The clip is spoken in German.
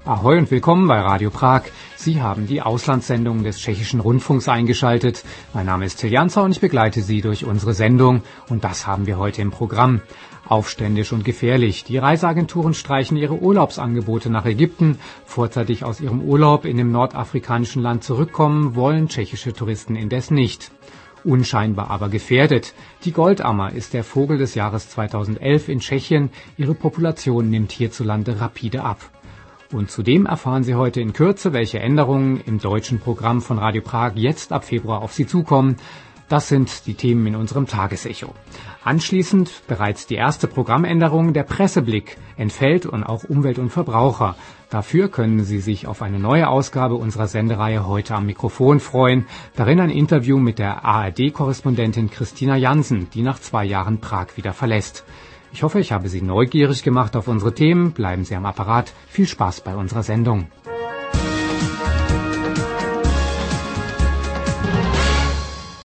Ahoi und willkommen bei Radio Prag. Sie haben die Auslandssendung des Tschechischen Rundfunks eingeschaltet. Mein Name ist Till Janzer und ich begleite Sie durch unsere Sendung. Und das haben wir heute im Programm. Aufständisch und gefährlich. Die Reiseagenturen streichen ihre Urlaubsangebote nach Ägypten. Vorzeitig aus ihrem Urlaub in dem nordafrikanischen Land zurückkommen wollen tschechische Touristen indes nicht. Unscheinbar aber gefährdet. Die Goldammer ist der Vogel des Jahres 2011 in Tschechien. Ihre Population nimmt hierzulande rapide ab. Und zudem erfahren Sie heute in Kürze, welche Änderungen im deutschen Programm von Radio Prag jetzt ab Februar auf Sie zukommen. Das sind die Themen in unserem Tagesecho. Anschließend bereits die erste Programmänderung, der Presseblick, entfällt und auch Umwelt und Verbraucher. Dafür können Sie sich auf eine neue Ausgabe unserer Sendereihe heute am Mikrofon freuen. Darin ein Interview mit der ARD-Korrespondentin Christina Jansen, die nach 2 Jahren Prag wieder verlässt. Ich hoffe, ich habe Sie neugierig gemacht auf unsere Themen. Bleiben Sie am Apparat. Viel Spaß bei unserer Sendung.